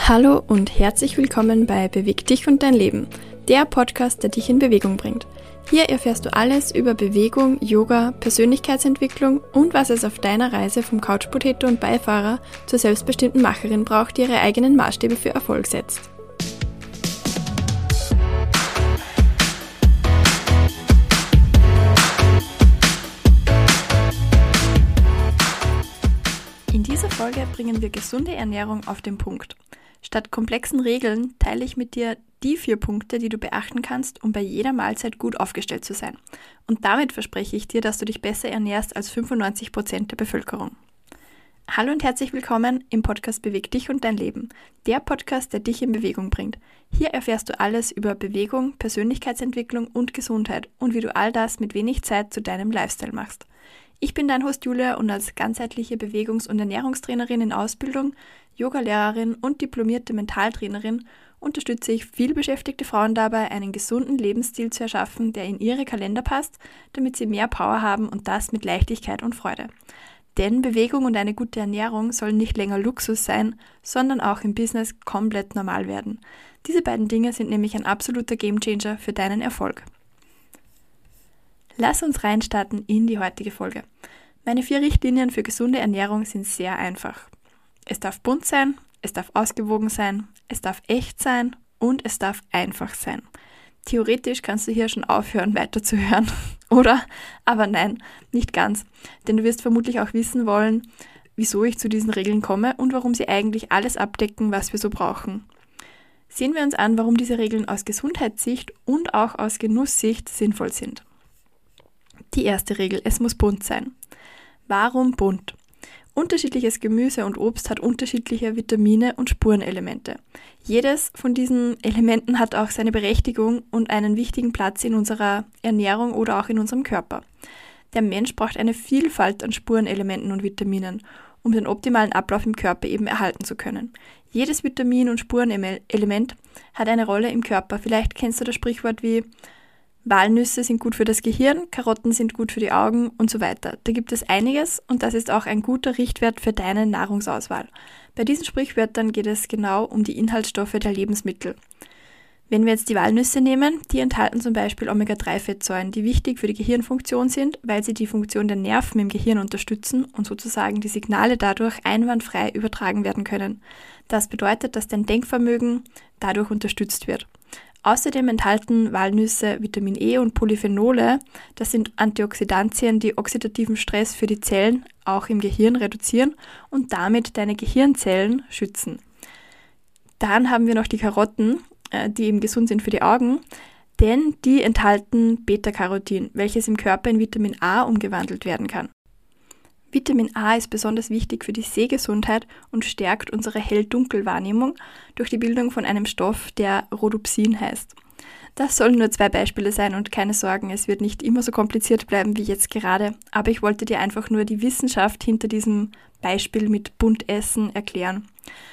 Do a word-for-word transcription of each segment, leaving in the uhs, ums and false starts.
Hallo und herzlich willkommen bei Beweg dich und dein Leben, der Podcast, der dich in Bewegung bringt. Hier erfährst du alles über Bewegung, Yoga, Persönlichkeitsentwicklung und was es auf deiner Reise vom Couch-Potato und Beifahrer zur selbstbestimmten Macherin braucht, die ihre eigenen Maßstäbe für Erfolg setzt. In dieser Folge bringen wir gesunde Ernährung auf den Punkt. Statt komplexen Regeln teile ich mit dir die vier Punkte, die du beachten kannst, um bei jeder Mahlzeit gut aufgestellt zu sein. Und damit verspreche ich dir, dass du dich besser ernährst als fünfundneunzig Prozent der Bevölkerung. Hallo und herzlich willkommen im Podcast Beweg dich und dein Leben, der Podcast, der dich in Bewegung bringt. Hier erfährst du alles über Bewegung, Persönlichkeitsentwicklung und Gesundheit und wie du all das mit wenig Zeit zu deinem Lifestyle machst. Ich bin dein Host Julia und als ganzheitliche Bewegungs- und Ernährungstrainerin in Ausbildung, Yogalehrerin und diplomierte Mentaltrainerin unterstütze ich vielbeschäftigte Frauen dabei, einen gesunden Lebensstil zu erschaffen, der in ihre Kalender passt, damit sie mehr Power haben und das mit Leichtigkeit und Freude. Denn Bewegung und eine gute Ernährung sollen nicht länger Luxus sein, sondern auch im Business komplett normal werden. Diese beiden Dinge sind nämlich ein absoluter Gamechanger für deinen Erfolg. Lass uns reinstarten in die heutige Folge. Meine vier Richtlinien für gesunde Ernährung sind sehr einfach. Es darf bunt sein, es darf ausgewogen sein, es darf echt sein und es darf einfach sein. Theoretisch kannst du hier schon aufhören, weiterzuhören, oder? Aber nein, nicht ganz. Denn du wirst vermutlich auch wissen wollen, wieso ich zu diesen Regeln komme und warum sie eigentlich alles abdecken, was wir so brauchen. Sehen wir uns an, warum diese Regeln aus Gesundheitssicht und auch aus Genusssicht sinnvoll sind. Die erste Regel, es muss bunt sein. Warum bunt? Unterschiedliches Gemüse und Obst hat unterschiedliche Vitamine und Spurenelemente. Jedes von diesen Elementen hat auch seine Berechtigung und einen wichtigen Platz in unserer Ernährung oder auch in unserem Körper. Der Mensch braucht eine Vielfalt an Spurenelementen und Vitaminen, um den optimalen Ablauf im Körper eben erhalten zu können. Jedes Vitamin und Spurenelement hat eine Rolle im Körper. Vielleicht kennst du das Sprichwort wie Walnüsse sind gut für das Gehirn, Karotten sind gut für die Augen und so weiter. Da gibt es einiges und das ist auch ein guter Richtwert für deine Nahrungsauswahl. Bei diesen Sprichwörtern geht es genau um die Inhaltsstoffe der Lebensmittel. Wenn wir jetzt die Walnüsse nehmen, die enthalten zum Beispiel Omega drei Fettsäuren, die wichtig für die Gehirnfunktion sind, weil sie die Funktion der Nerven im Gehirn unterstützen und sozusagen die Signale dadurch einwandfrei übertragen werden können. Das bedeutet, dass dein Denkvermögen dadurch unterstützt wird. Außerdem enthalten Walnüsse Vitamin E und Polyphenole, das sind Antioxidantien, die oxidativen Stress für die Zellen auch im Gehirn reduzieren und damit deine Gehirnzellen schützen. Dann haben wir noch die Karotten, die eben gesund sind für die Augen, denn die enthalten Beta-Carotin, welches im Körper in Vitamin A umgewandelt werden kann. Vitamin A ist besonders wichtig für die Sehgesundheit und stärkt unsere Hell-Dunkel-Wahrnehmung durch die Bildung von einem Stoff, der Rhodopsin heißt. Das sollen nur zwei Beispiele sein und keine Sorgen, es wird nicht immer so kompliziert bleiben wie jetzt gerade, aber ich wollte dir einfach nur die Wissenschaft hinter diesem Beispiel mit Buntessen erklären.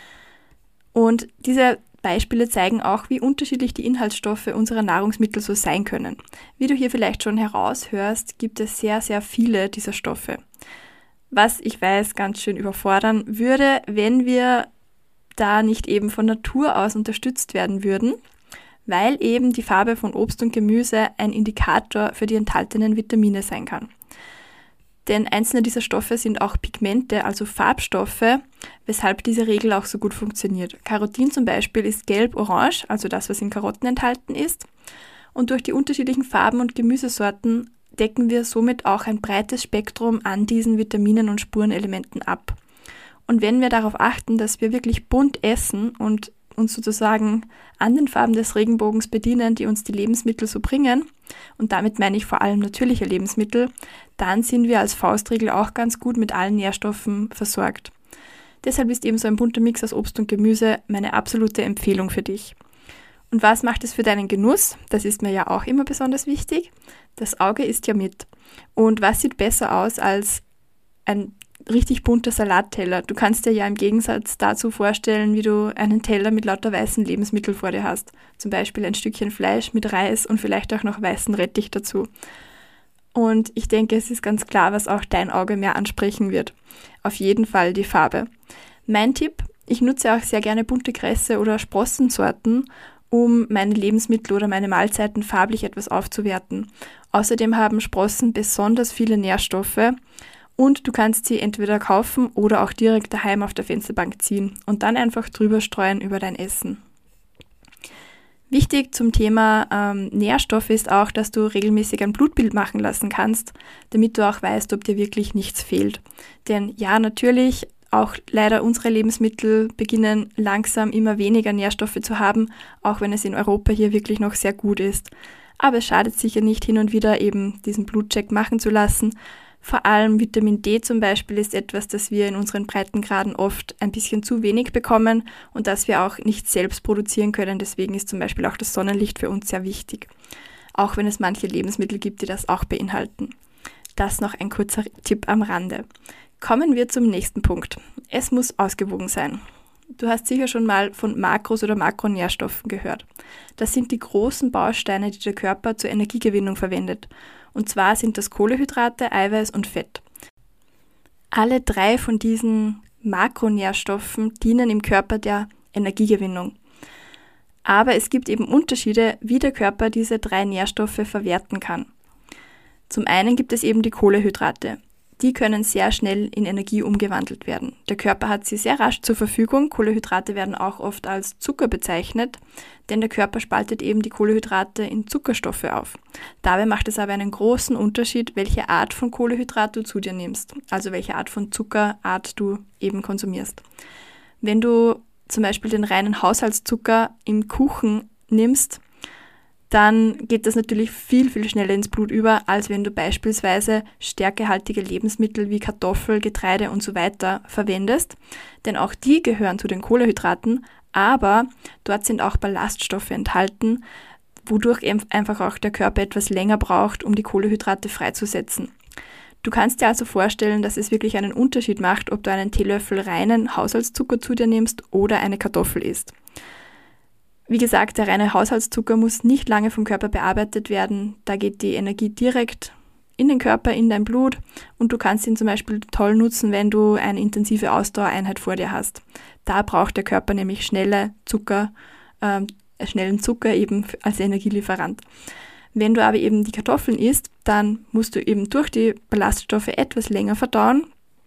Und diese Beispiele zeigen auch, wie unterschiedlich die Inhaltsstoffe unserer Nahrungsmittel so sein können. Wie du hier vielleicht schon heraushörst, gibt es sehr, sehr viele dieser Stoffe. Was ich weiß, ganz schön überfordern würde, wenn wir da nicht eben von Natur aus unterstützt werden würden, weil eben die Farbe von Obst und Gemüse ein Indikator für die enthaltenen Vitamine sein kann. Denn einzelne dieser Stoffe sind auch Pigmente, also Farbstoffe, weshalb diese Regel auch so gut funktioniert. Carotin zum Beispiel ist gelb-orange, also das, was in Karotten enthalten ist. Und durch die unterschiedlichen Farben und Gemüsesorten decken wir somit auch ein breites Spektrum an diesen Vitaminen und Spurenelementen ab. Und wenn wir darauf achten, dass wir wirklich bunt essen und uns sozusagen an den Farben des Regenbogens bedienen, die uns die Lebensmittel so bringen, und damit meine ich vor allem natürliche Lebensmittel, dann sind wir als Faustregel auch ganz gut mit allen Nährstoffen versorgt. Deshalb ist eben so ein bunter Mix aus Obst und Gemüse meine absolute Empfehlung für dich. Und was macht es für deinen Genuss? Das ist mir ja auch immer besonders wichtig. Das Auge isst ja mit. Und was sieht besser aus als ein richtig bunter Salatteller? Du kannst dir ja im Gegensatz dazu vorstellen, wie du einen Teller mit lauter weißen Lebensmitteln vor dir hast. Zum Beispiel ein Stückchen Fleisch mit Reis und vielleicht auch noch weißen Rettich dazu. Und ich denke, es ist ganz klar, was auch dein Auge mehr ansprechen wird. Auf jeden Fall die Farbe. Mein Tipp, Ich nutze auch sehr gerne bunte Kresse oder Sprossensorten, um meine Lebensmittel oder meine Mahlzeiten farblich etwas aufzuwerten. Außerdem haben Sprossen besonders viele Nährstoffe und du kannst sie entweder kaufen oder auch direkt daheim auf der Fensterbank ziehen und dann einfach drüber streuen über dein Essen. Wichtig zum Thema ähm, Nährstoffe ist auch, dass du regelmäßig ein Blutbild machen lassen kannst, damit du auch weißt, ob dir wirklich nichts fehlt. Denn ja, natürlich, auch leider unsere Lebensmittel beginnen langsam immer weniger Nährstoffe zu haben, auch wenn es in Europa hier wirklich noch sehr gut ist. Aber es schadet sicher nicht, hin und wieder eben diesen Blutcheck machen zu lassen. Vor allem Vitamin D zum Beispiel ist etwas, das wir in unseren Breitengraden oft ein bisschen zu wenig bekommen und das wir auch nicht selbst produzieren können. Deswegen ist zum Beispiel auch das Sonnenlicht für uns sehr wichtig. Auch wenn es manche Lebensmittel gibt, die das auch beinhalten. Das noch ein kurzer Tipp am Rande. Kommen wir zum nächsten Punkt. Es muss ausgewogen sein. Du hast sicher schon mal von Makros oder Makronährstoffen gehört. Das sind die großen Bausteine, die der Körper zur Energiegewinnung verwendet. Und zwar sind das Kohlenhydrate, Eiweiß und Fett. Alle drei von diesen Makronährstoffen dienen im Körper der Energiegewinnung. Aber es gibt eben Unterschiede, wie der Körper diese drei Nährstoffe verwerten kann. Zum einen gibt es eben die Kohlenhydrate. Die können sehr schnell in Energie umgewandelt werden. Der Körper hat sie sehr rasch zur Verfügung. Kohlenhydrate werden auch oft als Zucker bezeichnet, denn der Körper spaltet eben die Kohlenhydrate in Zuckerstoffe auf. Dabei macht es aber einen großen Unterschied, welche Art von Kohlenhydrat du zu dir nimmst, also welche Art von Zuckerart du eben konsumierst. Wenn du zum Beispiel den reinen Haushaltszucker im Kuchen nimmst, dann geht das natürlich viel, viel schneller ins Blut über, als wenn du beispielsweise stärkehaltige Lebensmittel wie Kartoffel, Getreide und so weiter verwendest. Denn auch die gehören zu den Kohlenhydraten, aber dort sind auch Ballaststoffe enthalten, wodurch einfach auch der Körper etwas länger braucht, um die Kohlenhydrate freizusetzen. Du kannst dir also vorstellen, dass es wirklich einen Unterschied macht, ob du einen Teelöffel reinen Haushaltszucker zu dir nimmst oder eine Kartoffel isst. Wie gesagt, der reine Haushaltszucker muss nicht lange vom Körper bearbeitet werden. Da geht die Energie direkt in den Körper, in dein Blut und du kannst ihn zum Beispiel toll nutzen, wenn du eine intensive Ausdauereinheit vor dir hast. Da braucht der Körper nämlich schnelle Zucker, äh, schnellen Zucker eben als Energielieferant. Wenn du aber eben die Kartoffeln isst, dann musst du eben durch die Ballaststoffe etwas länger verdauen.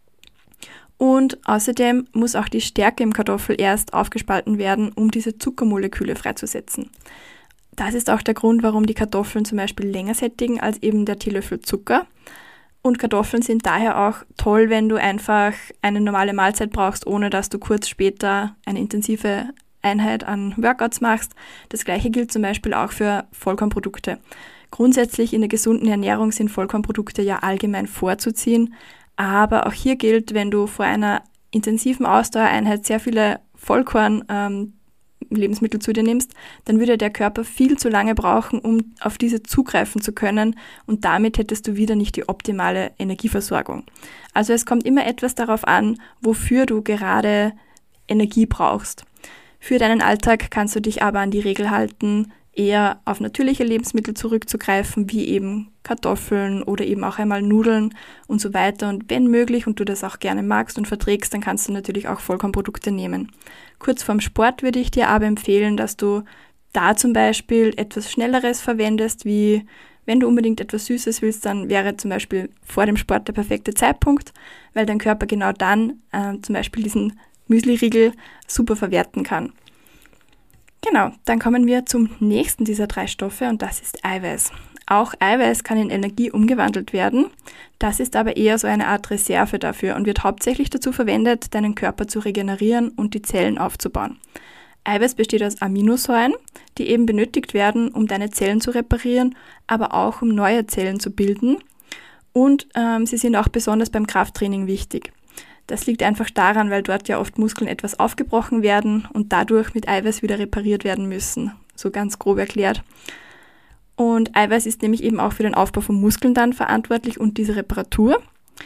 Und außerdem muss auch die Stärke im Kartoffel erst aufgespalten werden, um diese Zuckermoleküle freizusetzen. Das ist auch der Grund, warum die Kartoffeln zum Beispiel länger sättigen als eben der Teelöffel Zucker. Und Kartoffeln sind daher auch toll, wenn du einfach eine normale Mahlzeit brauchst, ohne dass du kurz später eine intensive Einheit an Workouts machst. Das gleiche gilt zum Beispiel auch für Vollkornprodukte. Grundsätzlich in der gesunden Ernährung sind Vollkornprodukte ja allgemein vorzuziehen. Aber auch hier gilt, wenn du vor einer intensiven Ausdauereinheit sehr viele Vollkorn-Lebensmittel ähm, zu dir nimmst, dann würde der Körper viel zu lange brauchen, um auf diese zugreifen zu können und damit hättest du wieder nicht die optimale Energieversorgung. Also es kommt immer etwas darauf an, wofür du gerade Energie brauchst. Für deinen Alltag kannst du dich aber an die Regel halten, eher auf natürliche Lebensmittel zurückzugreifen, wie eben Kartoffeln oder eben auch einmal Nudeln und so weiter. Und wenn möglich und du das auch gerne magst und verträgst, dann kannst du natürlich auch Vollkornprodukte nehmen. Kurz vorm Sport würde ich dir aber empfehlen, dass du da zum Beispiel etwas Schnelleres verwendest, wie wenn du unbedingt etwas Süßes willst, dann wäre zum Beispiel vor dem Sport der perfekte Zeitpunkt, weil dein Körper genau dann äh, zum Beispiel diesen Müsliriegel super verwerten kann. Genau, dann kommen wir zum nächsten dieser drei Stoffe und das ist Eiweiß. Auch Eiweiß kann in Energie umgewandelt werden. Das ist aber eher so eine Art Reserve dafür und wird hauptsächlich dazu verwendet, deinen Körper zu regenerieren und die Zellen aufzubauen. Eiweiß besteht aus Aminosäuren, die eben benötigt werden, um deine Zellen zu reparieren, aber auch um neue Zellen zu bilden. Und ähm, sie sind auch besonders beim Krafttraining wichtig. Das liegt einfach daran, weil dort ja oft Muskeln etwas aufgebrochen werden und dadurch mit Eiweiß wieder repariert werden müssen. So ganz grob erklärt. Und Eiweiß ist nämlich eben auch für den Aufbau von Muskeln dann verantwortlich und diese Reparatur.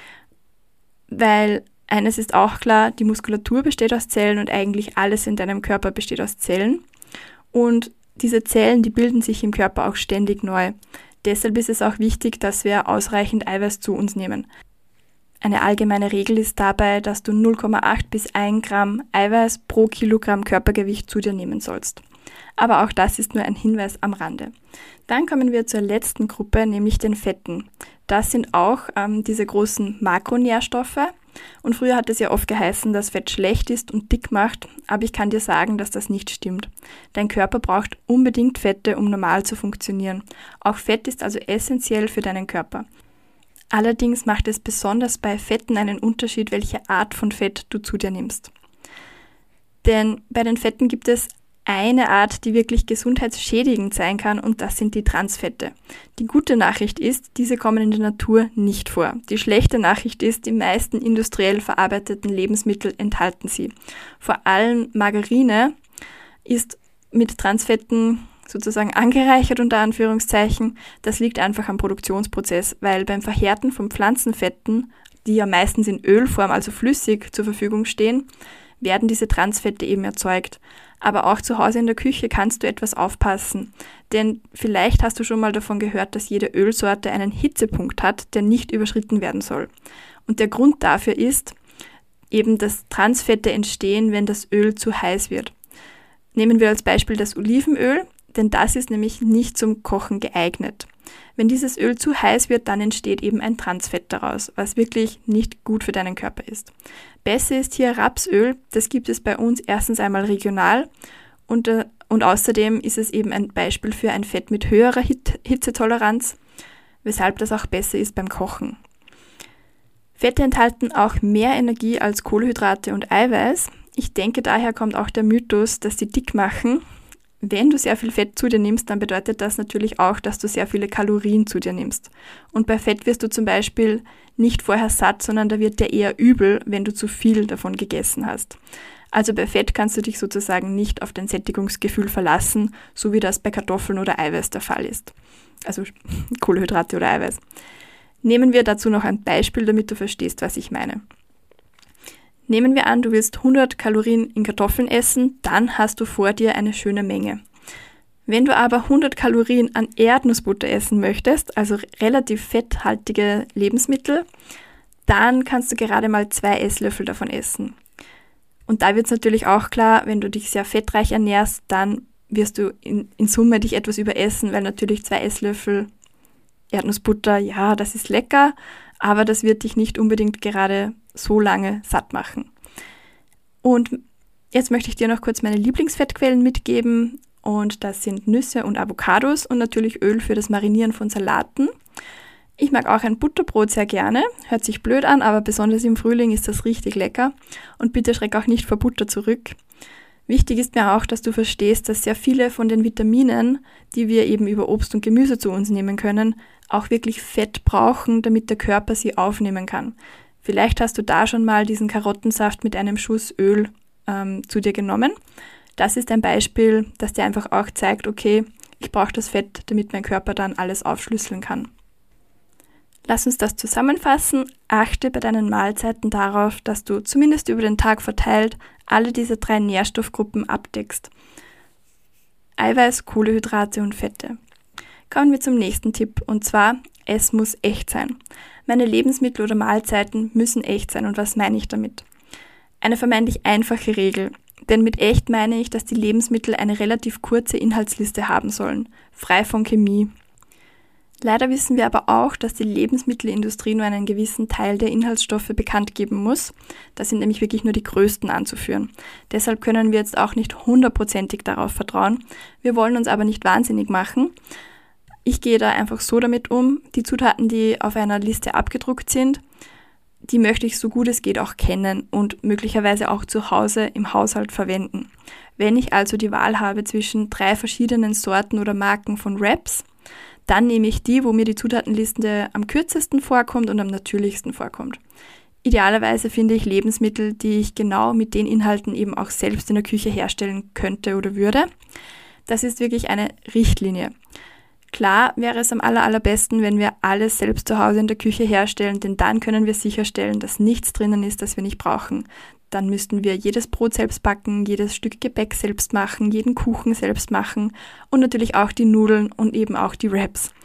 Weil eines ist auch klar, die Muskulatur besteht aus Zellen und eigentlich alles in deinem Körper besteht aus Zellen. Und diese Zellen, die bilden sich im Körper auch ständig neu. Deshalb ist es auch wichtig, dass wir ausreichend Eiweiß zu uns nehmen. Eine allgemeine Regel ist dabei, dass du null Komma acht bis ein Gramm Eiweiß pro Kilogramm Körpergewicht zu dir nehmen sollst. Aber auch das ist nur ein Hinweis am Rande. Dann kommen wir zur letzten Gruppe, nämlich den Fetten. Das sind auch ähm, diese großen Makronährstoffe. Und früher hat es ja oft geheißen, dass Fett schlecht ist und dick macht, aber ich kann dir sagen, dass das nicht stimmt. Dein Körper braucht unbedingt Fette, um normal zu funktionieren. Auch Fett ist also essentiell für deinen Körper. Allerdings macht es besonders bei Fetten einen Unterschied, welche Art von Fett du zu dir nimmst. Denn bei den Fetten gibt es eine Art, die wirklich gesundheitsschädigend sein kann, und das sind die Transfette. Die gute Nachricht ist, diese kommen in der Natur nicht vor. Die schlechte Nachricht ist, die meisten industriell verarbeiteten Lebensmittel enthalten sie. Vor allem Margarine ist mit Transfetten sozusagen angereichert, unter Anführungszeichen. Das liegt einfach am Produktionsprozess, weil beim Verhärten von Pflanzenfetten, die ja meistens in Ölform, also flüssig, zur Verfügung stehen, werden diese Transfette eben erzeugt. Aber auch zu Hause in der Küche kannst du etwas aufpassen. Denn vielleicht hast du schon mal davon gehört, dass jede Ölsorte einen Hitzepunkt hat, der nicht überschritten werden soll. Und der Grund dafür ist eben, dass Transfette entstehen, wenn das Öl zu heiß wird. Nehmen wir als Beispiel das Olivenöl, denn das ist nämlich nicht zum Kochen geeignet. Wenn dieses Öl zu heiß wird, dann entsteht eben ein Transfett daraus, was wirklich nicht gut für deinen Körper ist. Besser ist hier Rapsöl, das gibt es bei uns erstens einmal regional und, äh, und außerdem ist es eben ein Beispiel für ein Fett mit höherer Hit- Hitzetoleranz, weshalb das auch besser ist beim Kochen. Fette enthalten auch mehr Energie als Kohlenhydrate und Eiweiß. Ich denke, daher kommt auch der Mythos, dass sie dick machen. Wenn du sehr viel Fett zu dir nimmst, dann bedeutet das natürlich auch, dass du sehr viele Kalorien zu dir nimmst. Und bei Fett wirst du zum Beispiel nicht vorher satt, sondern da wird dir eher übel, wenn du zu viel davon gegessen hast. Also bei Fett kannst du dich sozusagen nicht auf dein Sättigungsgefühl verlassen, so wie das bei Kartoffeln oder Eiweiß der Fall ist. Also Kohlenhydrate oder Eiweiß. Nehmen wir dazu noch ein Beispiel, damit du verstehst, was ich meine. Nehmen wir an, du willst hundert Kalorien in Kartoffeln essen, dann hast du vor dir eine schöne Menge. Wenn du aber hundert Kalorien an Erdnussbutter essen möchtest, also relativ fetthaltige Lebensmittel, dann kannst du gerade mal zwei Esslöffel davon essen. Und da wird es natürlich auch klar, wenn du dich sehr fettreich ernährst, dann wirst du in, in Summe dich etwas überessen, weil natürlich zwei Esslöffel Erdnussbutter, ja, das ist lecker, aber das wird dich nicht unbedingt gerade so lange satt machen. Und jetzt möchte ich dir noch kurz meine Lieblingsfettquellen mitgeben und das sind Nüsse und Avocados und natürlich Öl für das Marinieren von Salaten. Ich mag auch ein Butterbrot sehr gerne, hört sich blöd an, aber besonders im Frühling ist das richtig lecker und bitte schreck auch nicht vor Butter zurück. Wichtig ist mir auch, dass du verstehst, dass sehr viele von den Vitaminen, die wir eben über Obst und Gemüse zu uns nehmen können, auch wirklich Fett brauchen, damit der Körper sie aufnehmen kann. Vielleicht hast du da schon mal diesen Karottensaft mit einem Schuss Öl ähm, zu dir genommen. Das ist ein Beispiel, das dir einfach auch zeigt, okay, ich brauche das Fett, damit mein Körper dann alles aufschlüsseln kann. Lass uns das zusammenfassen. Achte bei deinen Mahlzeiten darauf, dass du zumindest über den Tag verteilt alle diese drei Nährstoffgruppen abdeckst. Eiweiß, Kohlenhydrate und Fette. Kommen wir zum nächsten Tipp und zwar, es muss echt sein. Meine Lebensmittel oder Mahlzeiten müssen echt sein und was meine ich damit? Eine vermeintlich einfache Regel, denn mit echt meine ich, dass die Lebensmittel eine relativ kurze Inhaltsliste haben sollen, frei von Chemie. Leider wissen wir aber auch, dass die Lebensmittelindustrie nur einen gewissen Teil der Inhaltsstoffe bekannt geben muss. Das sind nämlich wirklich nur die größten anzuführen. Deshalb können wir jetzt auch nicht hundertprozentig darauf vertrauen. Wir wollen uns aber nicht wahnsinnig machen. Ich gehe da einfach so damit um, die Zutaten, die auf einer Liste abgedruckt sind, die möchte ich so gut es geht auch kennen und möglicherweise auch zu Hause im Haushalt verwenden. Wenn ich also die Wahl habe zwischen drei verschiedenen Sorten oder Marken von Wraps, dann nehme ich die, wo mir die Zutatenliste am kürzesten vorkommt und am natürlichsten vorkommt. Idealerweise finde ich Lebensmittel, die ich genau mit den Inhalten eben auch selbst in der Küche herstellen könnte oder würde. Das ist wirklich eine Richtlinie. Klar wäre es am aller, allerbesten, wenn wir alles selbst zu Hause in der Küche herstellen, denn dann können wir sicherstellen, dass nichts drinnen ist, das wir nicht brauchen. Dann müssten wir jedes Brot selbst backen, jedes Stück Gebäck selbst machen, jeden Kuchen selbst machen und natürlich auch die Nudeln und eben auch die Wraps.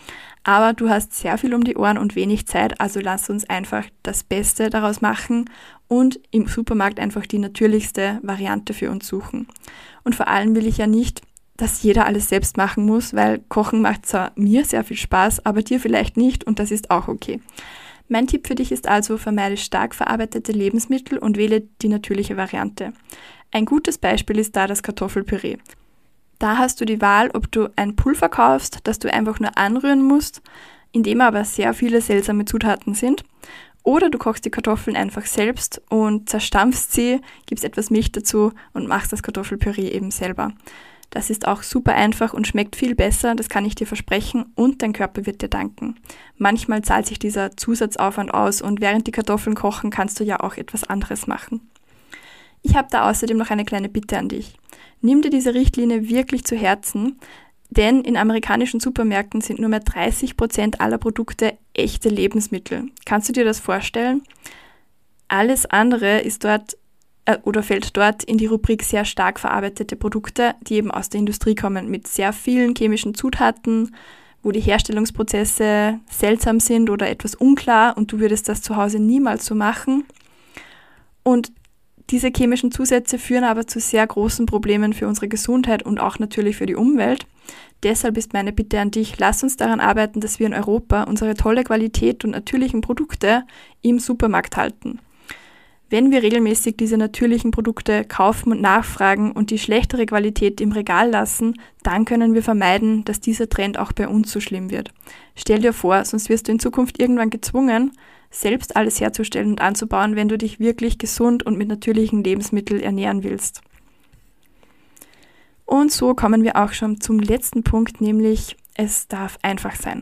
Aber du hast sehr viel um die Ohren und wenig Zeit, also lass uns einfach das Beste daraus machen und im Supermarkt einfach die natürlichste Variante für uns suchen. Und vor allem will ich ja nicht, dass jeder alles selbst machen muss, weil Kochen macht zwar mir sehr viel Spaß, aber dir vielleicht nicht und das ist auch okay. Mein Tipp für dich ist also, vermeide stark verarbeitete Lebensmittel und wähle die natürliche Variante. Ein gutes Beispiel ist da das Kartoffelpüree. Da hast du die Wahl, ob du ein Pulver kaufst, das du einfach nur anrühren musst, in dem aber sehr viele seltsame Zutaten sind. Oder du kochst die Kartoffeln einfach selbst und zerstampfst sie, gibst etwas Milch dazu und machst das Kartoffelpüree eben selber. Das ist auch super einfach und schmeckt viel besser, das kann ich dir versprechen, und dein Körper wird dir danken. Manchmal zahlt sich dieser Zusatzaufwand aus und während die Kartoffeln kochen, kannst du ja auch etwas anderes machen. Ich habe da außerdem noch eine kleine Bitte an dich. Nimm dir diese Richtlinie wirklich zu Herzen, denn in amerikanischen Supermärkten sind nur mehr dreißig Prozent aller Produkte echte Lebensmittel. Kannst du dir das vorstellen? Alles andere ist dort äh, oder fällt dort in die Rubrik sehr stark verarbeitete Produkte, die eben aus der Industrie kommen, mit sehr vielen chemischen Zutaten, wo die Herstellungsprozesse seltsam sind oder etwas unklar und du würdest das zu Hause niemals so machen. Und diese chemischen Zusätze führen aber zu sehr großen Problemen für unsere Gesundheit und auch natürlich für die Umwelt. Deshalb ist meine Bitte an dich, lass uns daran arbeiten, dass wir in Europa unsere tolle Qualität und natürlichen Produkte im Supermarkt halten. Wenn wir regelmäßig diese natürlichen Produkte kaufen und nachfragen und die schlechtere Qualität im Regal lassen, dann können wir vermeiden, dass dieser Trend auch bei uns so schlimm wird. Stell dir vor, sonst wirst du in Zukunft irgendwann gezwungen, selbst alles herzustellen und anzubauen, wenn du dich wirklich gesund und mit natürlichen Lebensmitteln ernähren willst. Und so kommen wir auch schon zum letzten Punkt, nämlich es darf einfach sein.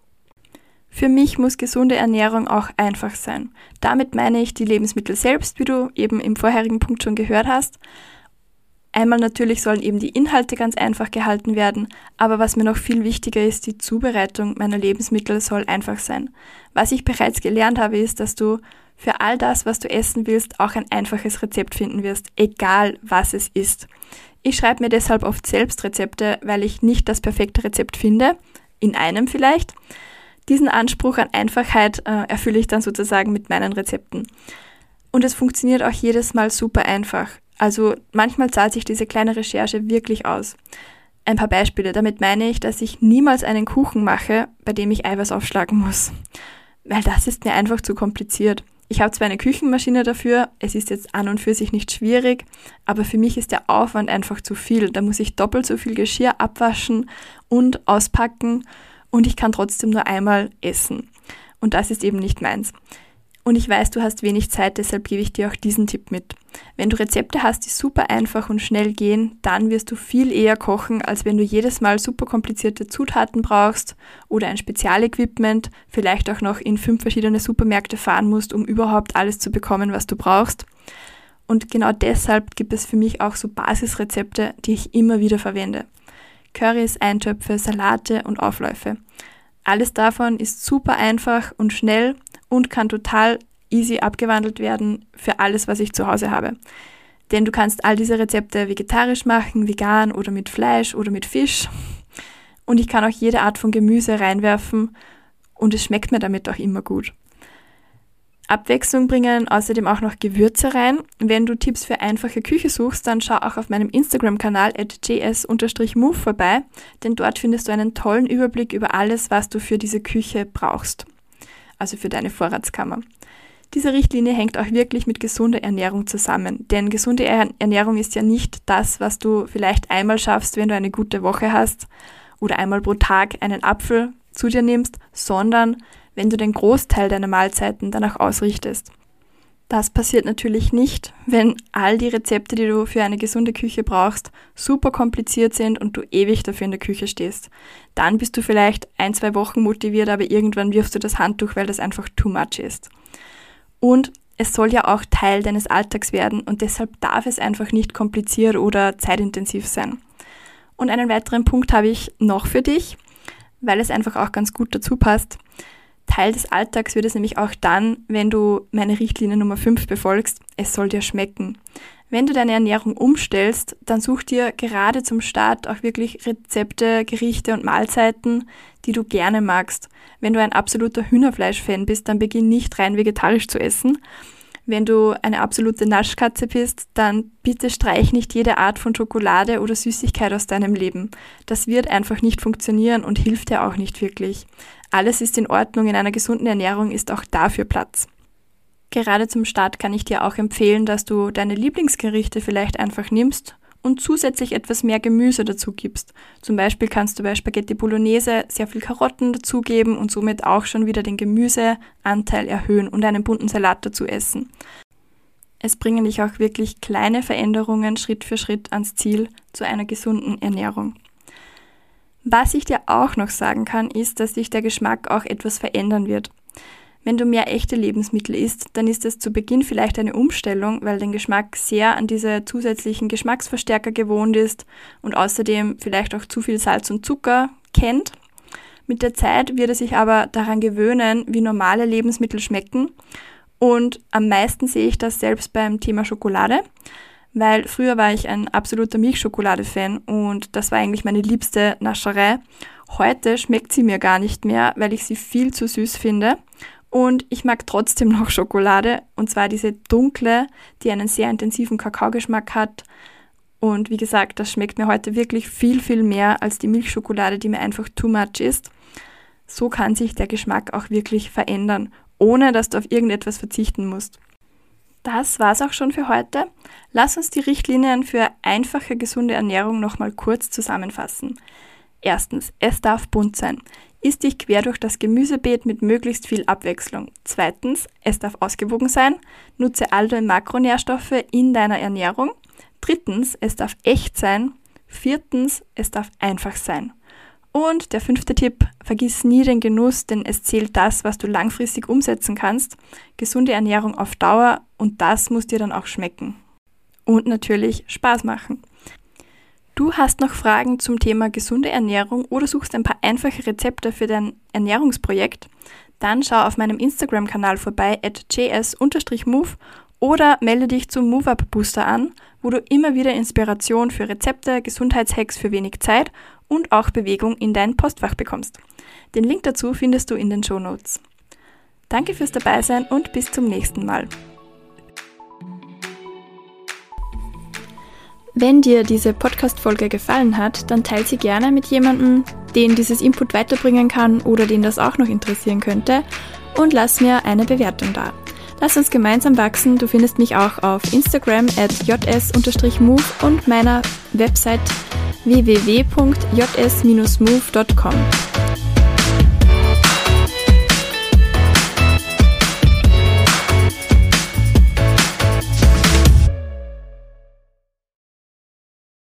Für mich muss gesunde Ernährung auch einfach sein. Damit meine ich die Lebensmittel selbst, wie du eben im vorherigen Punkt schon gehört hast. Einmal natürlich sollen eben die Inhalte ganz einfach gehalten werden, aber was mir noch viel wichtiger ist, die Zubereitung meiner Lebensmittel soll einfach sein. Was ich bereits gelernt habe, ist, dass du für all das, was du essen willst, auch ein einfaches Rezept finden wirst, egal was es ist. Ich schreibe mir deshalb oft selbst Rezepte, weil ich nicht das perfekte Rezept finde, in einem vielleicht. Diesen Anspruch an Einfachheit äh, erfülle ich dann sozusagen mit meinen Rezepten. Und es funktioniert auch jedes Mal super einfach. Also manchmal zahlt sich diese kleine Recherche wirklich aus. Ein paar Beispiele. Damit meine ich, dass ich niemals einen Kuchen mache, bei dem ich Eiweiß aufschlagen muss. Weil das ist mir einfach zu kompliziert. Ich habe zwar eine Küchenmaschine dafür, es ist jetzt an und für sich nicht schwierig, aber für mich ist der Aufwand einfach zu viel. Da muss ich doppelt so viel Geschirr abwaschen und auspacken und ich kann trotzdem nur einmal essen. Und das ist eben nicht meins. Und ich weiß, du hast wenig Zeit, deshalb gebe ich dir auch diesen Tipp mit. Wenn du Rezepte hast, die super einfach und schnell gehen, dann wirst du viel eher kochen, als wenn du jedes Mal super komplizierte Zutaten brauchst oder ein Spezialequipment, vielleicht auch noch in fünf verschiedene Supermärkte fahren musst, um überhaupt alles zu bekommen, was du brauchst. Und genau deshalb gibt es für mich auch so Basisrezepte, die ich immer wieder verwende. Currys, Eintöpfe, Salate und Aufläufe. Alles davon ist super einfach und schnell und kann total easy abgewandelt werden für alles, was ich zu Hause habe. Denn du kannst all diese Rezepte vegetarisch machen, vegan oder mit Fleisch oder mit Fisch. Und ich kann auch jede Art von Gemüse reinwerfen und es schmeckt mir damit auch immer gut. Abwechslung bringen außerdem auch noch Gewürze rein. Wenn du Tipps für einfache Küche suchst, dann schau auch auf meinem Instagram-Kanal at j s move vorbei, denn dort findest du einen tollen Überblick über alles, was du für diese Küche brauchst, also für deine Vorratskammer. Diese Richtlinie hängt auch wirklich mit gesunder Ernährung zusammen, denn gesunde Ernährung ist ja nicht das, was du vielleicht einmal schaffst, wenn du eine gute Woche hast oder einmal pro Tag einen Apfel zu dir nimmst, sondern wenn du den Großteil deiner Mahlzeiten danach ausrichtest. Das passiert natürlich nicht, wenn all die Rezepte, die du für eine gesunde Küche brauchst, super kompliziert sind und du ewig dafür in der Küche stehst. Dann bist du vielleicht ein, zwei Wochen motiviert, aber irgendwann wirfst du das Handtuch, weil das einfach too much ist. Und es soll ja auch Teil deines Alltags werden und deshalb darf es einfach nicht kompliziert oder zeitintensiv sein. Und einen weiteren Punkt habe ich noch für dich, weil es einfach auch ganz gut dazu passt. Teil des Alltags wird es nämlich auch dann, wenn du meine Richtlinie Nummer fünf befolgst, es soll dir schmecken. Wenn du deine Ernährung umstellst, dann such dir gerade zum Start auch wirklich Rezepte, Gerichte und Mahlzeiten, die du gerne magst. Wenn du ein absoluter Hühnerfleisch-Fan bist, dann beginn nicht rein vegetarisch zu essen. Wenn du eine absolute Naschkatze bist, dann bitte streich nicht jede Art von Schokolade oder Süßigkeit aus deinem Leben. Das wird einfach nicht funktionieren und hilft dir auch nicht wirklich. Alles ist in Ordnung, in einer gesunden Ernährung ist auch dafür Platz. Gerade zum Start kann ich dir auch empfehlen, dass du deine Lieblingsgerichte vielleicht einfach nimmst und zusätzlich etwas mehr Gemüse dazu gibst. Zum Beispiel kannst du bei Spaghetti Bolognese sehr viel Karotten dazugeben und somit auch schon wieder den Gemüseanteil erhöhen und einen bunten Salat dazu essen. Es bringen dich auch wirklich kleine Veränderungen Schritt für Schritt ans Ziel zu einer gesunden Ernährung. Was ich dir auch noch sagen kann, ist, dass sich der Geschmack auch etwas verändern wird. Wenn du mehr echte Lebensmittel isst, dann ist es zu Beginn vielleicht eine Umstellung, weil dein Geschmack sehr an diese zusätzlichen Geschmacksverstärker gewohnt ist und außerdem vielleicht auch zu viel Salz und Zucker kennt. Mit der Zeit wird er sich aber daran gewöhnen, wie normale Lebensmittel schmecken, und am meisten sehe ich das selbst beim Thema Schokolade, weil früher war ich ein absoluter Milchschokolade-Fan und das war eigentlich meine liebste Nascherei. Heute schmeckt sie mir gar nicht mehr, weil ich sie viel zu süß finde. Und ich mag trotzdem noch Schokolade, und zwar diese dunkle, die einen sehr intensiven Kakaogeschmack hat. Und wie gesagt, das schmeckt mir heute wirklich viel, viel mehr als die Milchschokolade, die mir einfach too much ist. So kann sich der Geschmack auch wirklich verändern, ohne dass du auf irgendetwas verzichten musst. Das war's auch schon für heute. Lass uns die Richtlinien für einfache, gesunde Ernährung nochmal kurz zusammenfassen. Erstens, es darf bunt sein. Iss dich quer durch das Gemüsebeet mit möglichst viel Abwechslung. Zweitens, es darf ausgewogen sein. Nutze alle Makronährstoffe in deiner Ernährung. Drittens, es darf echt sein. Viertens, es darf einfach sein. Und der fünfte Tipp, vergiss nie den Genuss, denn es zählt das, was du langfristig umsetzen kannst. Gesunde Ernährung auf Dauer, und das muss dir dann auch schmecken. Und natürlich Spaß machen. Du hast noch Fragen zum Thema gesunde Ernährung oder suchst ein paar einfache Rezepte für dein Ernährungsprojekt? Dann schau auf meinem Instagram-Kanal vorbei at j s move oder melde dich zum Move Up Booster an, wo du immer wieder Inspiration für Rezepte, Gesundheitshacks für wenig Zeit und auch Bewegung in dein Postfach bekommst. Den Link dazu findest du in den Shownotes. Danke fürs Dabeisein und bis zum nächsten Mal. Wenn dir diese Podcast-Folge gefallen hat, dann teile sie gerne mit jemandem, den dieses Input weiterbringen kann oder den das auch noch interessieren könnte, und lass mir eine Bewertung da. Lass uns gemeinsam wachsen. Du findest mich auch auf Instagram at j s move und meiner Website w w w punkt j s move punkt com.